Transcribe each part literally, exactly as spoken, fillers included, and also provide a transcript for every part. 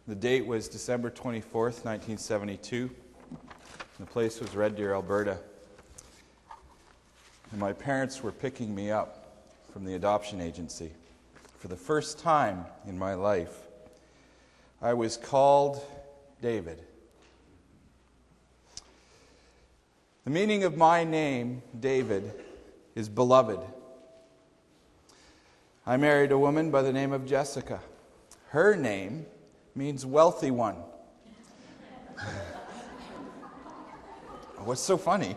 The date was December twenty-fourth, nineteen seventy-two. The place was Red Deer, Alberta. And my parents were picking me up from the adoption agency. For the first time in my life, I was called David. The meaning of my name, David, is beloved. I married a woman by the name of Jessica. Her name means wealthy one. What's so funny?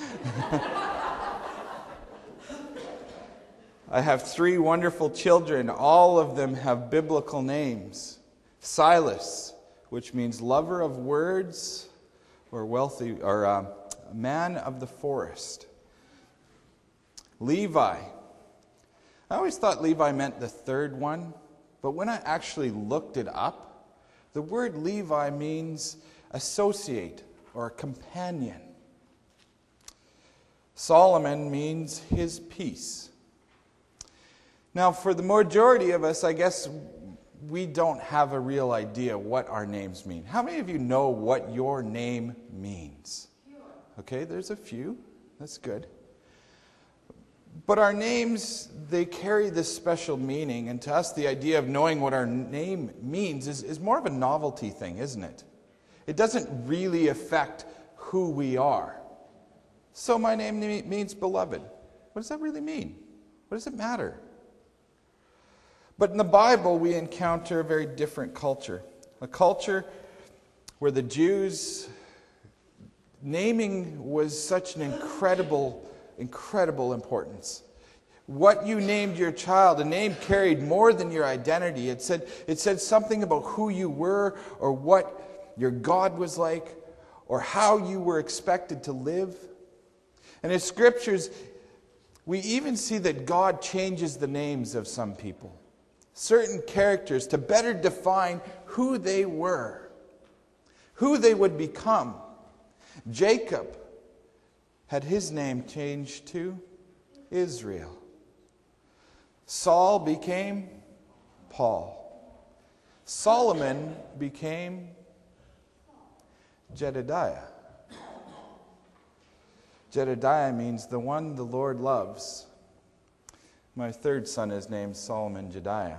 I have three wonderful children. All of them have biblical names. Silas, which means lover of words, or wealthy, or uh, man of the forest. Levi. I always thought Levi meant the third one, but when I actually looked it up, the word Levi means associate or companion. Solomon means his peace. Now, for the majority of us, I guess we don't have a real idea what our names mean. How many of you know what your name means? Okay, there's a few. That's good. But our names, they carry this special meaning, and to us, the idea of knowing what our name means is, is more of a novelty thing, isn't it? It doesn't really affect who we are. So my name means beloved. What does that really mean? What does it matter? But in the Bible, we encounter a very different culture. A culture where the Jews, naming was such an incredible, incredible importance. What you named your child, a name carried more than your identity. It said, it said something about who you were, or what your God was like, or how you were expected to live. And in Scriptures, we even see that God changes the names of some people. Certain characters to better define who they were, who they would become. Jacob had his name changed to Israel. Saul became Paul. Solomon became Jedediah. Jedediah means the one the Lord loves. My third son is named Solomon Jediah.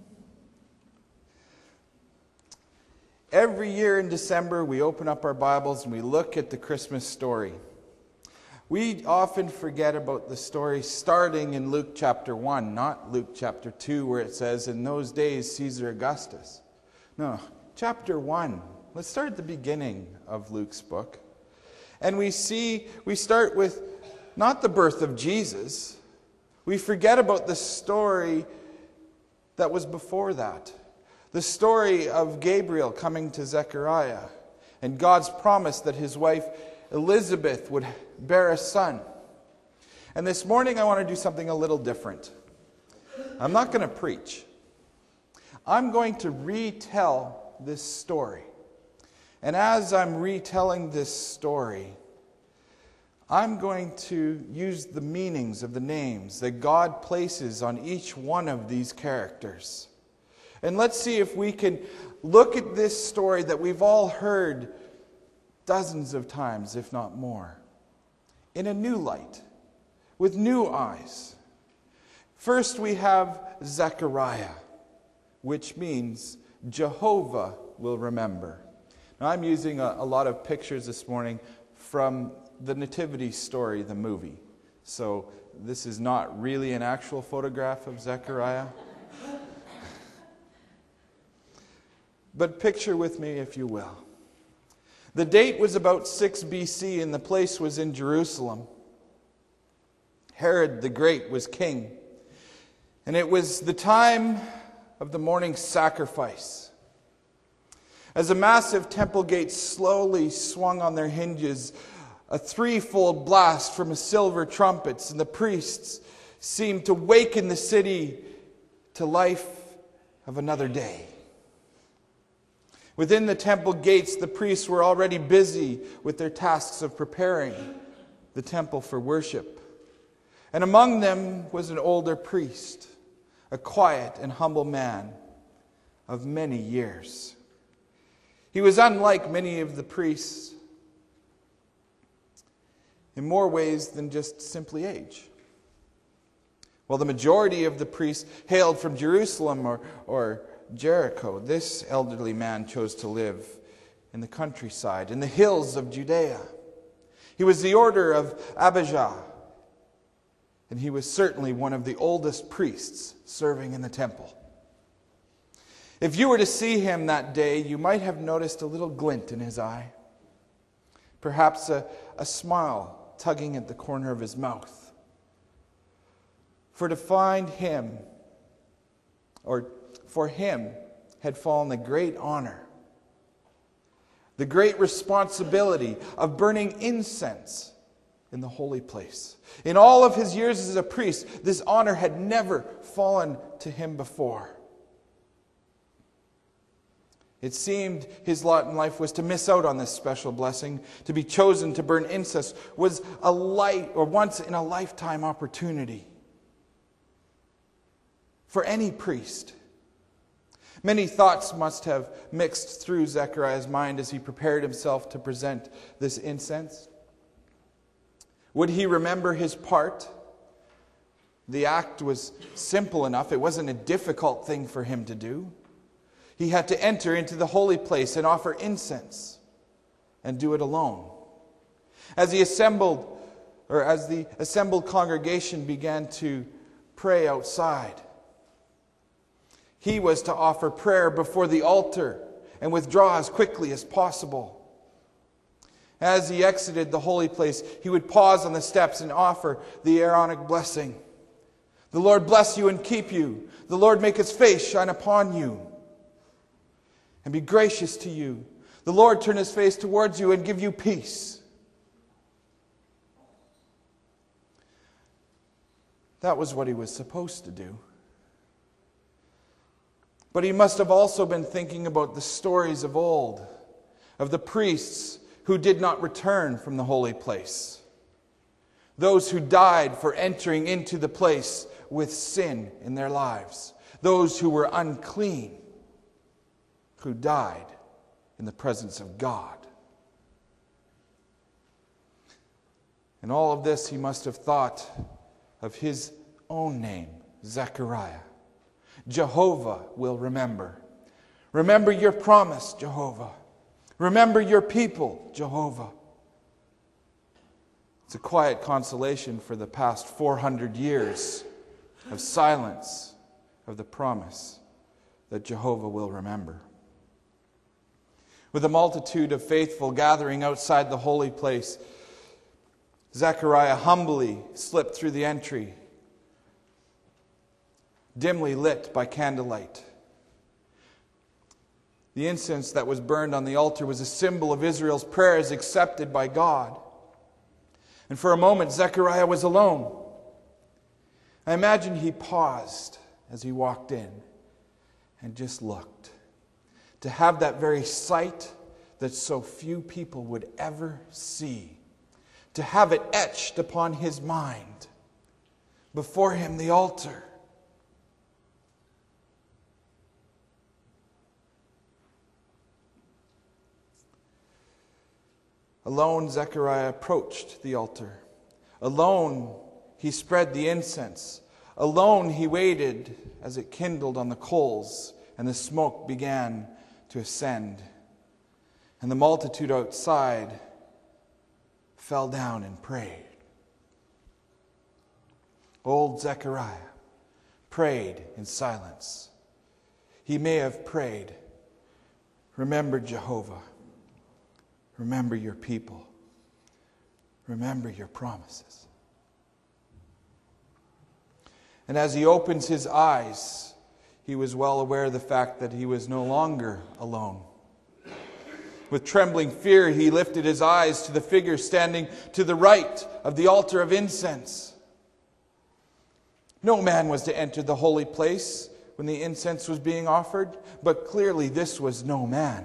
Every year in December, we open up our Bibles and we look at the Christmas story. We often forget about the story starting in Luke chapter one, not Luke chapter two, where it says, in those days, Caesar Augustus. No, chapter one. Let's start at the beginning of Luke's book. And we see, we start with not the birth of Jesus. We forget about the story that was before that. The story of Gabriel coming to Zechariah and God's promise that his wife Elizabeth would bear a son. And this morning I want to do something a little different. I'm not going to preach. I'm going to retell this story. And as I'm retelling this story, I'm going to use the meanings of the names that God places on each one of these characters. And let's see if we can look at this story that we've all heard dozens of times, if not more, in a new light, with new eyes. First we have Zechariah, which means Jehovah will remember. Now I'm using a, a lot of pictures this morning from the Nativity story, the movie. So this is not really an actual photograph of Zechariah. But picture with me, if you will. The date was about six B C and the place was in Jerusalem. Herod the Great was king. And it was the time of the morning sacrifice. As a massive temple gate slowly swung on their hinges, a threefold blast from a silver trumpets, and the priests seemed to waken the city to life of another day. Within the temple gates, the priests were already busy with their tasks of preparing the temple for worship. And among them was an older priest, a quiet and humble man of many years. He was unlike many of the priests in more ways than just simply age. While the majority of the priests hailed from Jerusalem or, or Jericho, this elderly man chose to live in the countryside, in the hills of Judea. He was the order of Abijah, and he was certainly one of the oldest priests serving in the temple. If you were to see him that day, you might have noticed a little glint in his eye. Perhaps a, a smile tugging at the corner of his mouth. For to find him, or for him, had fallen the great honor, the great responsibility of burning incense in the holy place. In all of his years as a priest, this honor had never fallen to him before. It seemed his lot in life was to miss out on this special blessing. To be chosen to burn incense was a light or once in a lifetime opportunity for any priest. Many thoughts must have mixed through Zechariah's mind as he prepared himself to present this incense. Would he remember his part? The act was simple enough. It wasn't a difficult thing for him to do. He had to enter into the holy place and offer incense and do it alone. As he assembled, or as the assembled congregation began to pray outside, he was to offer prayer before the altar and withdraw as quickly as possible. As he exited the holy place, he would pause on the steps and offer the Aaronic blessing. The Lord bless you and keep you. The Lord make his face shine upon you and be gracious to you. The Lord turn his face towards you and give you peace. That was what he was supposed to do. But he must have also been thinking about the stories of old, of the priests who did not return from the holy place, those who died for entering into the place with sin in their lives, those who were unclean, who died in the presence of God. In all of this, he must have thought of his own name, Zechariah. Jehovah will remember. Remember your promise, Jehovah. Remember your people, Jehovah. It's a quiet consolation for the past four hundred years of silence of the promise that Jehovah will remember. With a multitude of faithful gathering outside the holy place, Zechariah humbly slipped through the entry, dimly lit by candlelight. The incense that was burned on the altar was a symbol of Israel's prayers accepted by God. And for a moment, Zechariah was alone. I imagine he paused as he walked in and just looked. To have that very sight that so few people would ever see. To have it etched upon his mind. Before him, the altar. Alone, Zechariah approached the altar. Alone, he spread the incense. Alone, he waited as it kindled on the coals and the smoke began to ascend. And the multitude outside fell down and prayed. Old Zechariah prayed in silence. He may have prayed, remember Jehovah. Remember your people. Remember your promises. And as he opens his eyes, he was well aware of the fact that he was no longer alone. With trembling fear, he lifted his eyes to the figure standing to the right of the altar of incense. No man was to enter the holy place when the incense was being offered, but clearly this was no man.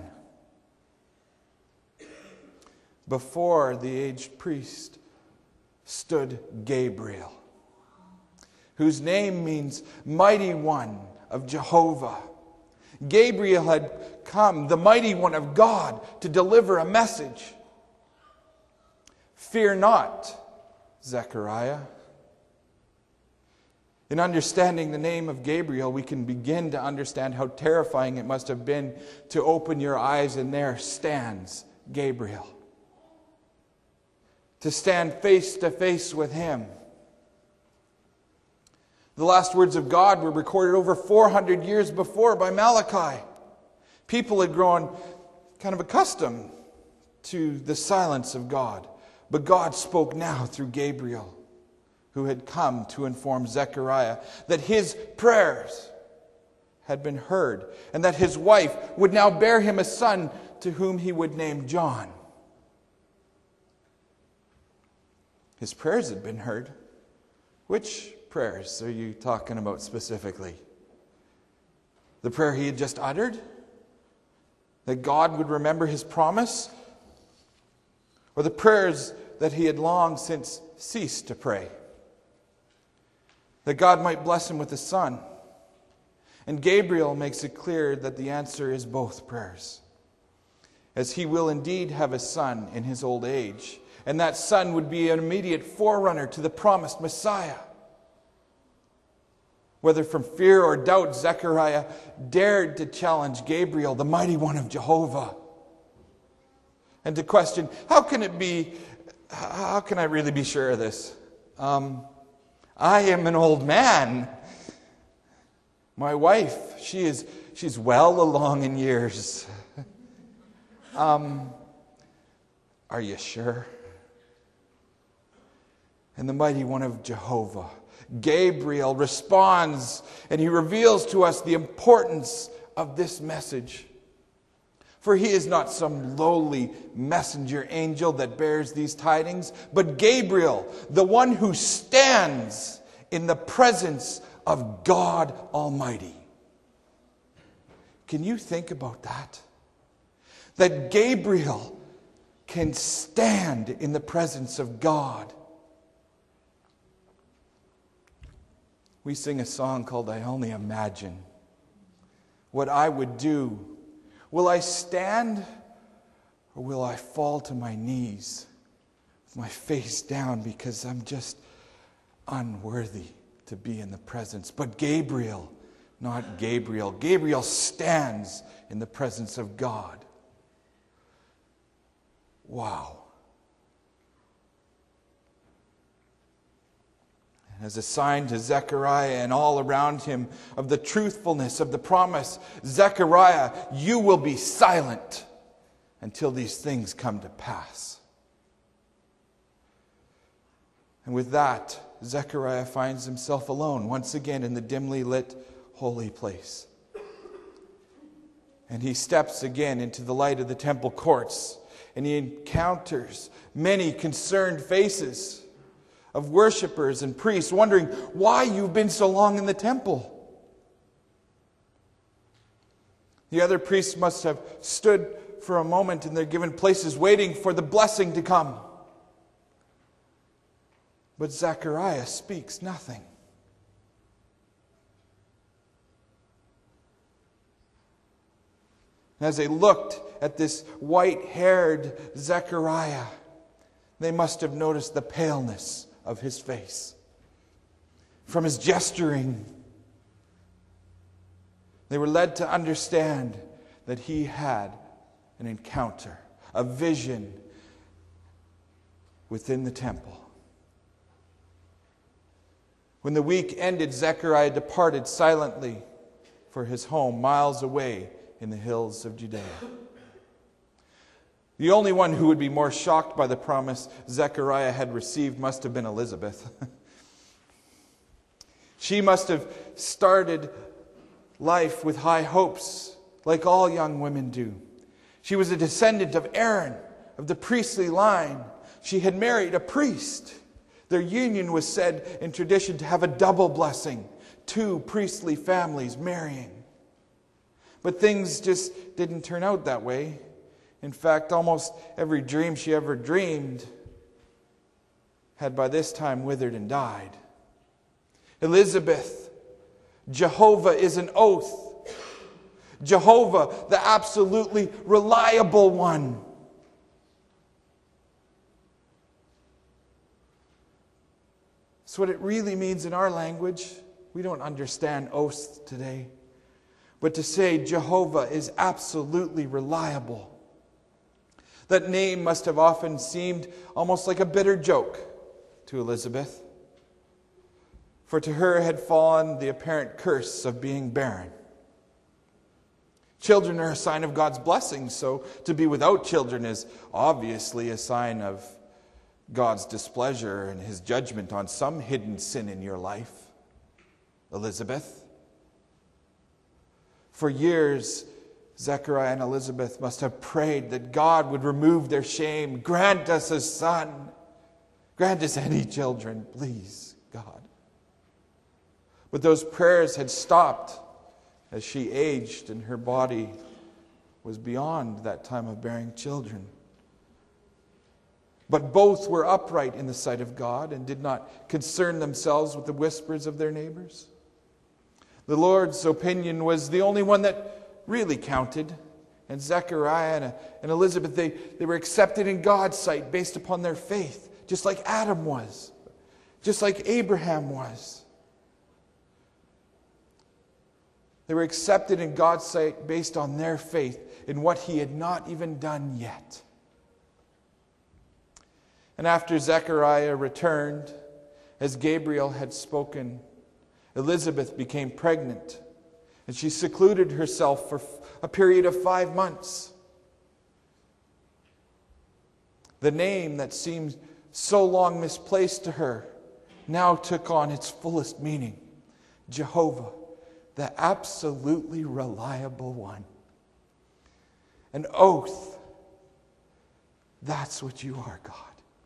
Before the aged priest stood Gabriel, whose name means Mighty One of Jehovah. Gabriel had come, the mighty one of God, to deliver a message. Fear not, Zechariah. In understanding the name of Gabriel, we can begin to understand how terrifying it must have been to open your eyes and there stands Gabriel. To stand face to face with him. The last words of God were recorded over four hundred years before by Malachi. People had grown kind of accustomed to the silence of God. But God spoke now through Gabriel, who had come to inform Zechariah that his prayers had been heard and that his wife would now bear him a son to whom he would name John. His prayers had been heard. Which prayers are you talking about specifically? The prayer he had just uttered? That God would remember his promise? Or the prayers that he had long since ceased to pray? That God might bless him with a son. And Gabriel makes it clear that the answer is both prayers. As he will indeed have a son in his old age. And that son would be an immediate forerunner to the promised Messiah. Whether from fear or doubt, Zechariah dared to challenge Gabriel, the mighty one of Jehovah. And to question, how can it be, how can I really be sure of this? Um, I am an old man. My wife, she is she's well along in years. um, are you sure? And the mighty one of Jehovah, Gabriel, responds and he reveals to us the importance of this message. For he is not some lowly messenger angel that bears these tidings, but Gabriel, the one who stands in the presence of God Almighty. Can you think about that? That Gabriel can stand in the presence of God. We sing a song called I Only Imagine What I Would Do. Will I stand or will I fall to my knees with my face down because I'm just unworthy to be in the presence? But Gabriel, not Gabriel. Gabriel stands in the presence of God. Wow. As a sign to Zechariah and all around him of the truthfulness of the promise, Zechariah, you will be silent until these things come to pass. And with that, Zechariah finds himself alone once again in the dimly lit holy place. And he steps again into the light of the temple courts, and he encounters many concerned faces of worshipers and priests wondering why you've been so long in the temple. The other priests must have stood for a moment in their given places waiting for the blessing to come. But Zechariah speaks nothing. As they looked at this white-haired Zechariah, they must have noticed the paleness of his face. From his gesturing, they were led to understand that he had an encounter, a vision within the temple. When the week ended, Zechariah departed silently for his home miles away in the hills of Judea. The only one who would be more shocked by the promise Zechariah had received must have been Elizabeth. She must have started life with high hopes, like all young women do. She was a descendant of Aaron, of the priestly line. She had married a priest. Their union was said in tradition to have a double blessing, two priestly families marrying. But things just didn't turn out that way. In fact, almost every dream she ever dreamed had by this time withered and died. Elizabeth, Jehovah is an oath. Jehovah, the absolutely reliable one. That's what it really means in our language. We don't understand oaths today. But to say Jehovah is absolutely reliable. That name must have often seemed almost like a bitter joke to Elizabeth. For to her had fallen the apparent curse of being barren. Children are a sign of God's blessing, so to be without children is obviously a sign of God's displeasure and His judgment on some hidden sin in your life, Elizabeth. For years, Zechariah and Elizabeth must have prayed that God would remove their shame. Grant us a son. Grant us any children, please, God. But those prayers had stopped as she aged and her body was beyond that time of bearing children. But both were upright in the sight of God and did not concern themselves with the whispers of their neighbors. The Lord's opinion was the only one that really counted. And Zechariah and, and Elizabeth, they, they were accepted in God's sight based upon their faith, just like Adam was, just like Abraham was. They were accepted in God's sight based on their faith in what He had not even done yet. And after Zechariah returned, as Gabriel had spoken, Elizabeth became pregnant, and she secluded herself for a period of five months. The name that seemed so long misplaced to her now took on its fullest meaning. Jehovah, the absolutely reliable one. An oath. That's what you are, God.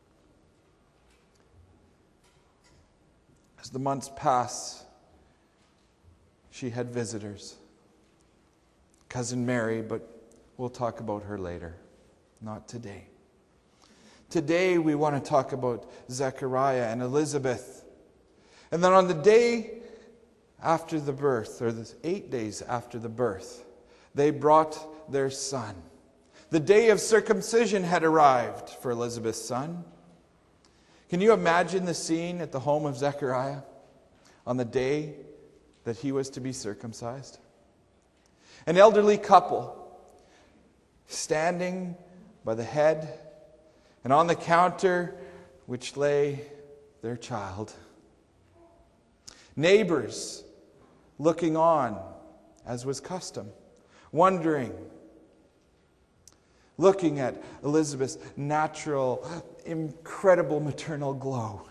As the months passed, she had visitors. Cousin Mary, but we'll talk about her later. Not today. Today we want to talk about Zechariah and Elizabeth. And then on the day after the birth, or the eight days after the birth, they brought their son. The day of circumcision had arrived for Elizabeth's son. Can you imagine the scene at the home of Zechariah on the day that he was to be circumcised? An elderly couple standing by the head, and on the counter which lay their child. Neighbors looking on, as was custom, wondering, looking at Elizabeth's natural, incredible maternal glow.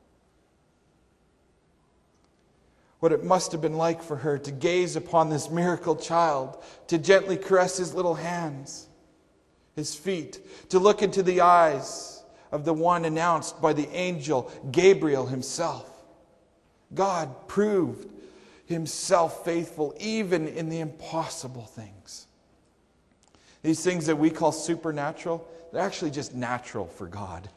What it must have been like for her to gaze upon this miracle child, to gently caress his little hands, his feet, to look into the eyes of the one announced by the angel Gabriel himself. God proved Himself faithful even in the impossible things. These things that we call supernatural, they're actually just natural for God.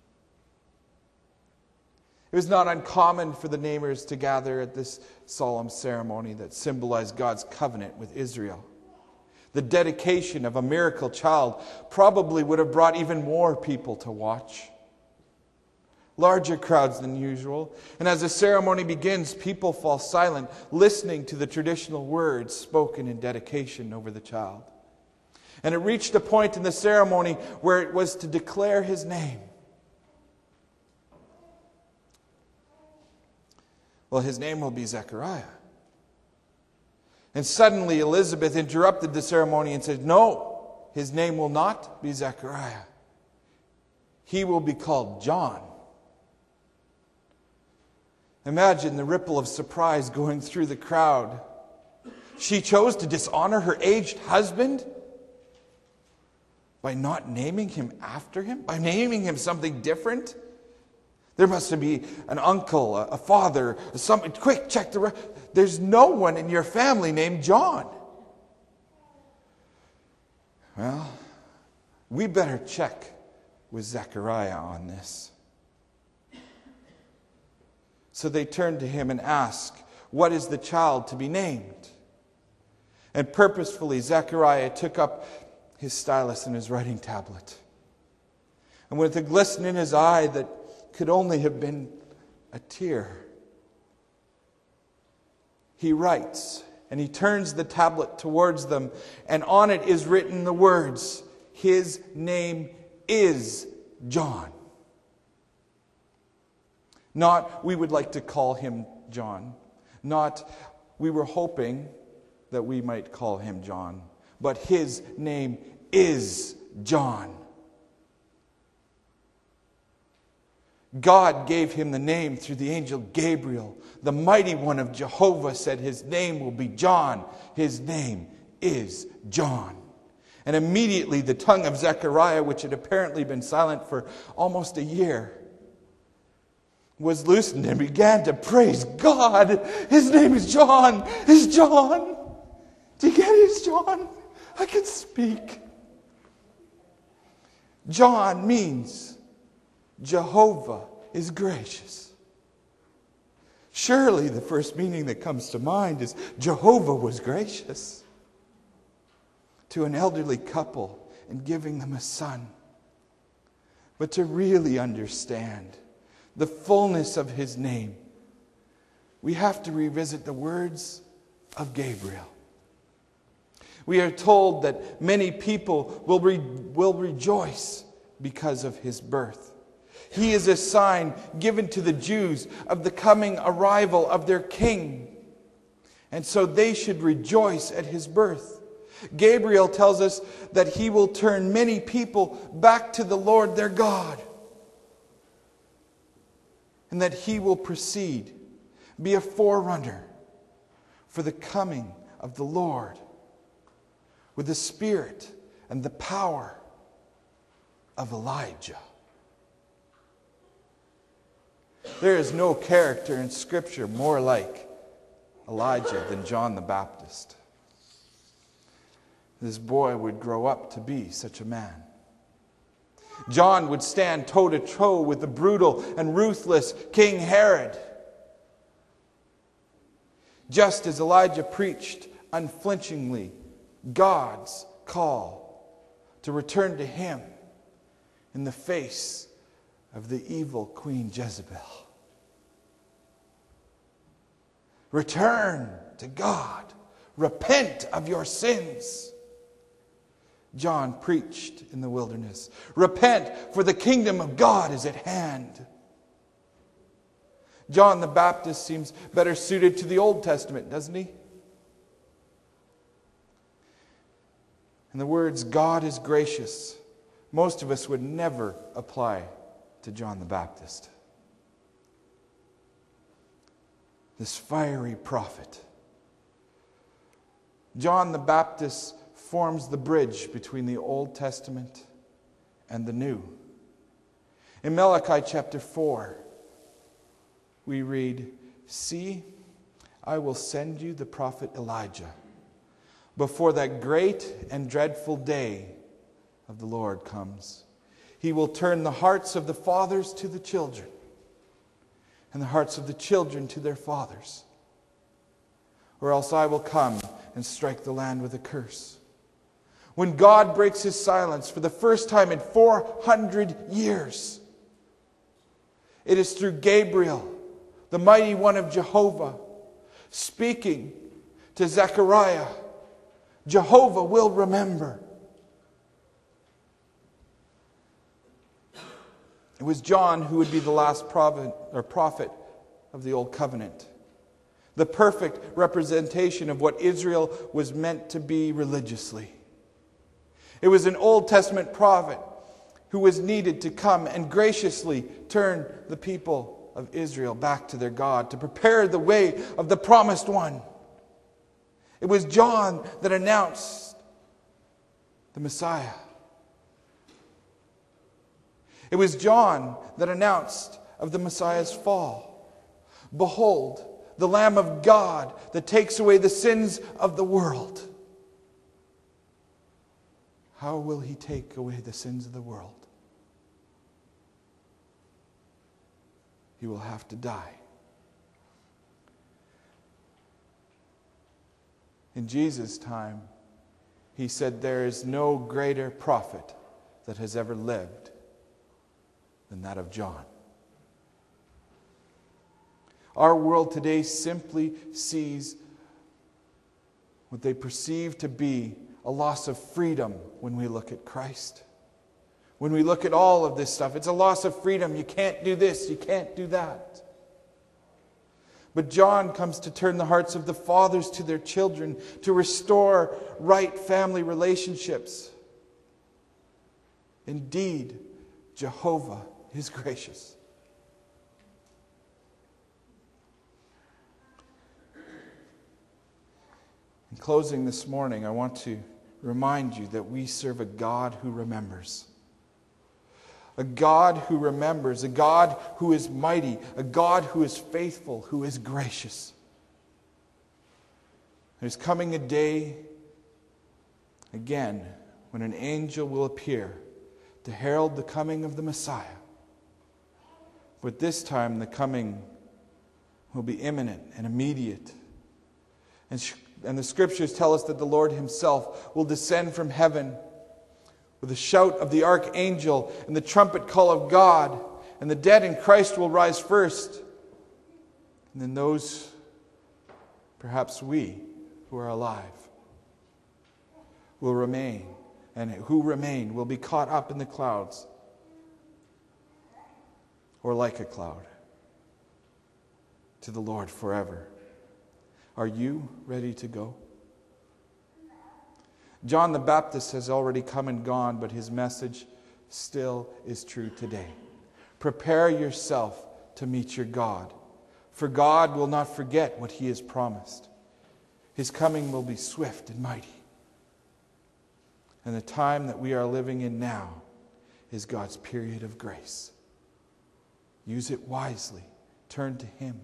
It was not uncommon for the neighbors to gather at this solemn ceremony that symbolized God's covenant with Israel. The dedication of a miracle child probably would have brought even more people to watch. Larger crowds than usual. And as the ceremony begins, people fall silent, listening to the traditional words spoken in dedication over the child. And it reached a point in the ceremony where it was to declare his name. Well, his name will be Zechariah. And suddenly Elizabeth interrupted the ceremony and said, no, his name will not be Zechariah. He will be called John. Imagine the ripple of surprise going through the crowd. She chose to dishonor her aged husband by not naming him after him, by naming him something different. There must be an uncle, a father, something. Quick, check the. Re- There's no one in your family named John. Well, we better check with Zechariah on this. So they turned to him and asked, what is the child to be named? And purposefully, Zechariah took up his stylus and his writing tablet. And with a glisten in his eye that could only have been a tear, he writes, and he turns the tablet towards them, and on it is written the words, "His name is John." Not, "we would like to call him John." Not, "we were hoping that we might call him John." But his name is John. God gave him the name through the angel Gabriel. The mighty one of Jehovah said his name will be John. His name is John. And immediately the tongue of Zechariah, which had apparently been silent for almost a year, was loosened and began to praise God. His name is John. It's John. Do you get it? It's John. I can speak. John means Jehovah is gracious. Surely the first meaning that comes to mind is Jehovah was gracious to an elderly couple in giving them a son. But to really understand the fullness of his name, we have to revisit the words of Gabriel. We are told that many people will, re- will rejoice because of his birth. He is a sign given to the Jews of the coming arrival of their king. And so they should rejoice at his birth. Gabriel tells us that he will turn many people back to the Lord their God. And that he will precede, be a forerunner for the coming of the Lord with the spirit and the power of Elijah. There is no character in Scripture more like Elijah than John the Baptist. This boy would grow up to be such a man. John would stand toe to toe with the brutal and ruthless King Herod. Just as Elijah preached unflinchingly God's call to return to him in the face of the evil Queen Jezebel. Return to God. Repent of your sins. John preached in the wilderness. Repent, for the kingdom of God is at hand. John the Baptist seems better suited to the Old Testament, doesn't he? And the words, God is gracious, most of us would never apply to John the Baptist. This fiery prophet. John the Baptist forms the bridge between the Old Testament and the New. In Malachi chapter four, we read, "See, I will send you the prophet Elijah before that great and dreadful day of the Lord comes. He will turn the hearts of the fathers to the children, and the hearts of the children to their fathers. Or else I will come and strike the land with a curse." When God breaks his silence for the first time in four hundred years, it is through Gabriel, the mighty one of Jehovah, speaking to Zechariah. Jehovah will remember. It was John who would be the last prophet, or prophet of the Old Covenant. The perfect representation of what Israel was meant to be religiously. It was an Old Testament prophet who was needed to come and graciously turn the people of Israel back to their God, to prepare the way of the promised one. It was John that announced the Messiah. It was John that announced of the Messiah's fall. "Behold, the Lamb of God that takes away the sins of the world." How will he take away the sins of the world? He will have to die. In Jesus' time, he said, there is no greater prophet that has ever lived than that of John. Our world today simply sees what they perceive to be a loss of freedom when we look at Christ. When we look at all of this stuff, it's a loss of freedom. You can't do this, you can't do that. But John comes to turn the hearts of the fathers to their children, to restore right family relationships. Indeed, Jehovah is gracious. In closing this morning, I want to remind you that we serve a God who remembers. A God who remembers, a God who is mighty, a God who is faithful, who is gracious. There's coming a day, again, when an angel will appear to herald the coming of the Messiah. But this time the coming will be imminent and immediate. And, sh- and the Scriptures tell us that the Lord Himself will descend from heaven with the shout of the archangel and the trumpet call of God, and the dead in Christ will rise first. And then those, perhaps we, who are alive, will remain, and who remain will be caught up in the clouds, or like a cloud, to the Lord forever. Are you ready to go? John the Baptist has already come and gone, but his message still is true today. Prepare yourself to meet your God, for God will not forget what He has promised. His coming will be swift and mighty. And the time that we are living in now is God's period of grace. Use it wisely. Turn to Him.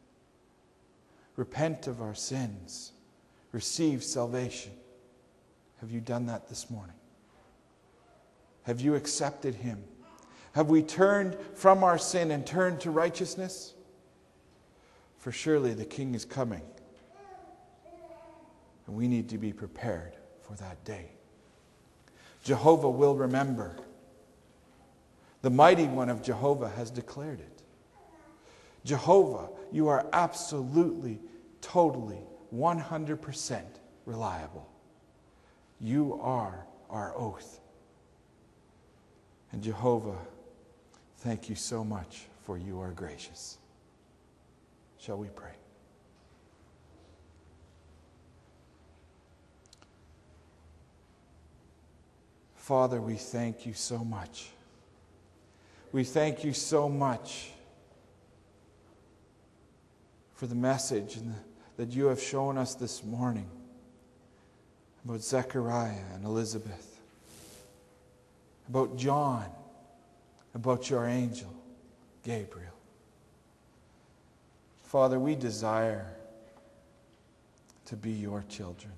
Repent of our sins. Receive salvation. Have you done that this morning? Have you accepted Him? Have we turned from our sin and turned to righteousness? For surely the King is coming. And we need to be prepared for that day. Jehovah will remember. The mighty one of Jehovah has declared it. Jehovah, you are absolutely, totally, one hundred percent reliable. You are our oath. And Jehovah, thank you so much for you are gracious. Shall we pray? Father, we thank you so much. We thank you so much for the message that you have shown us this morning about Zechariah and Elizabeth, about John, about your angel, Gabriel. Father, we desire to be your children.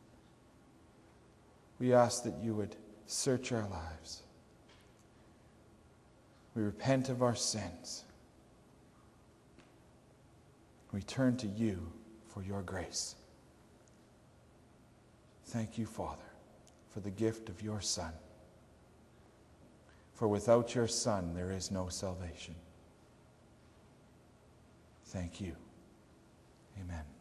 We ask that you would search our lives. We repent of our sins. We turn to you for your grace. Thank you, Father, for the gift of your Son. For without your Son, there is no salvation. Thank you. Amen.